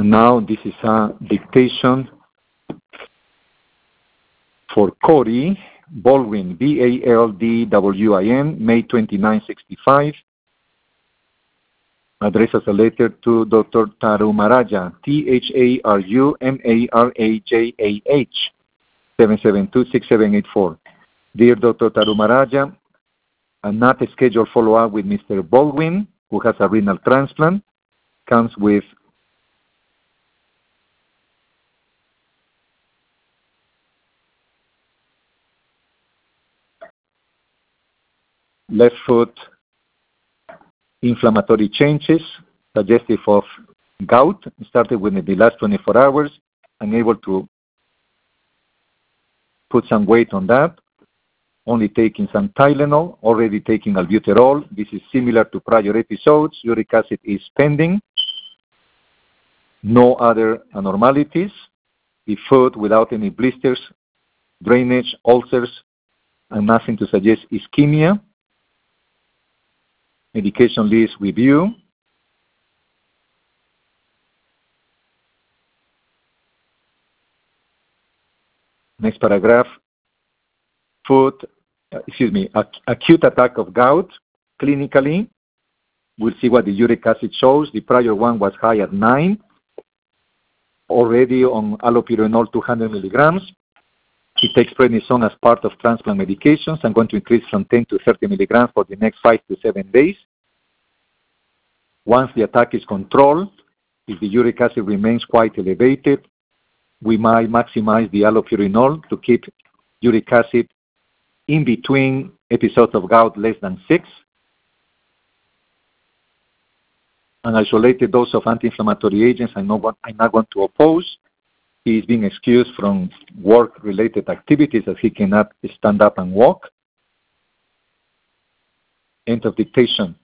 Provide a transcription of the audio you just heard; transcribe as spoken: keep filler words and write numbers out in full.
And now this is a dictation for Cody Baldwin, B A L D W I N, May twenty-ninth, sixty-five. Address as a letter to Doctor Tarumaraja, T H A R U M A R A J A H, seven seven two, six seven eight four. Dear Doctor Tarumaraja, a not scheduled follow-up with Mister Baldwin, who has a renal transplant, comes with left foot inflammatory changes, suggestive of gout, started within the last twenty-four hours, unable to put some weight on that, only taking some Tylenol, already taking albuterol. This is similar to prior episodes. Uric acid is pending. No other abnormalities. The foot without any blisters, drainage, ulcers, and nothing to suggest ischemia. Medication list review. Next paragraph. Foot, uh, excuse me, ac acute attack of gout. Clinically, we'll see what the uric acid shows. The prior one was high at nine. Already on allopurinol two hundred milligrams. He takes prednisone as part of transplant medications. I'm going to increase from ten to thirty milligrams for the next five to seven days. Once the attack is controlled, if the uric acid remains quite elevated, we might maximize the allopurinol to keep uric acid in between episodes of gout less than six. An isolated dose of anti-inflammatory agents I'm not, I'm not going to oppose. He is being excused from work-related activities as he cannot stand up and walk. End of dictation.